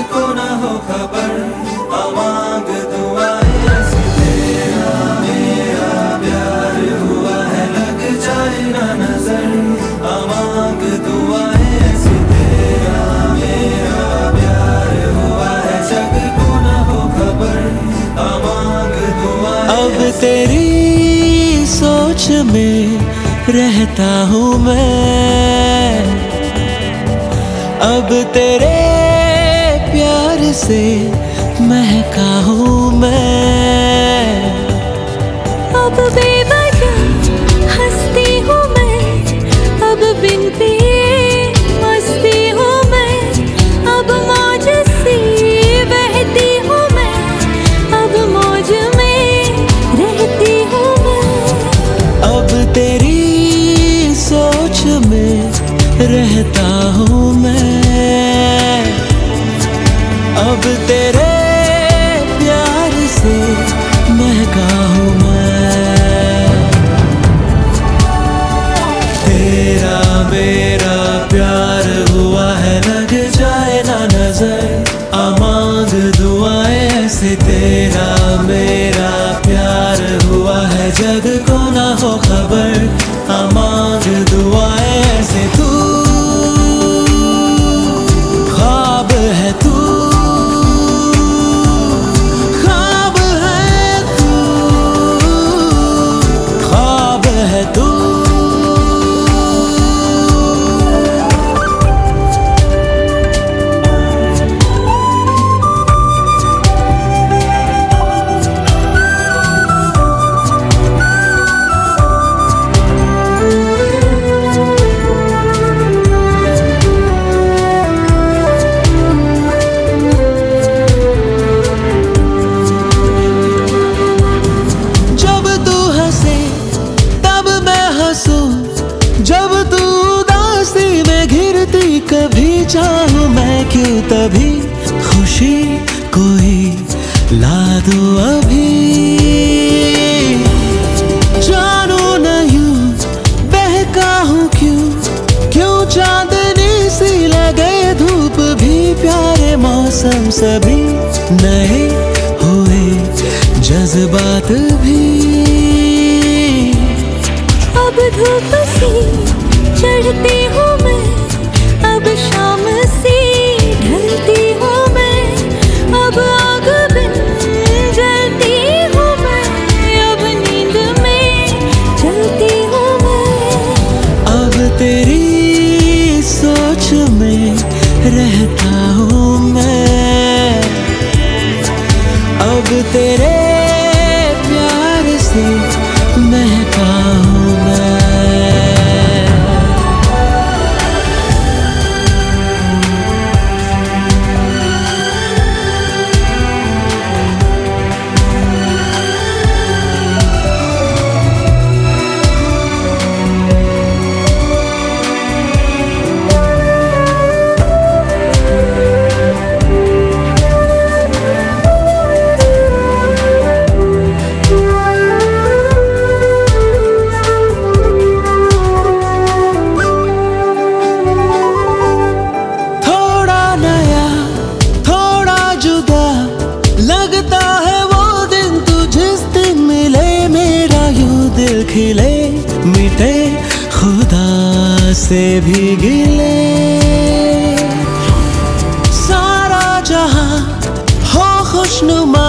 को ना हो खबर, मांग दुआएं ऐसी तेरा मेरा प्यार हुआ है लग जाए ना नजर, मांग दुआएं ऐसी तेरा मेरा प्यार हुआ है जग को ना हो खबर, मांग दुआएं। अब तेरी सोच में रहता हूँ मैं, अब तेरे प्यार से महका हूँ मैं। अब बेवजह हंसती हूँ मैं, अब बिन पिए मस्ती हूँ मैं, अब मौज सी बहती हूँ मैं, अब मौज में रहती हूँ मैं। अब तेरी सोच में रहता हूँ मैं, अब तेरे प्यार से महका हूँ मैं। तेरा मेरा प्यार हुआ है लग जाए ना नजर, मांग दुआएं ऐसे तेरा मेरा प्यार हुआ है जग को ना हो खबर, मांग दुआएं ऐसे। तू ख्वाब है, तू ख्वाब है, तू ख्वाब है, तू। जब तू उदासी में घिरती कभी चाहूं मैं क्यों तभी खुशी कोई ला दो अभी। जानू न यूं बहका हूँ क्यों चांदनी सी लगे धूप भी, प्यारे मौसम सभी नए हुए जज्बात भी। अब धूप सी चढ़ती हूँ मैं, अब शाम सी ढलती हूँ मैं, अब आग बिन जलती हूँ मैं, अब नींद में चलती हूँ मैं। अब तेरी सोच में रहता हूँ मैं, अब तेरे प्यार से महका हूँ मैं। खिले मिटे खुदा से भी गिले, सारा जहां हो खुशनुमा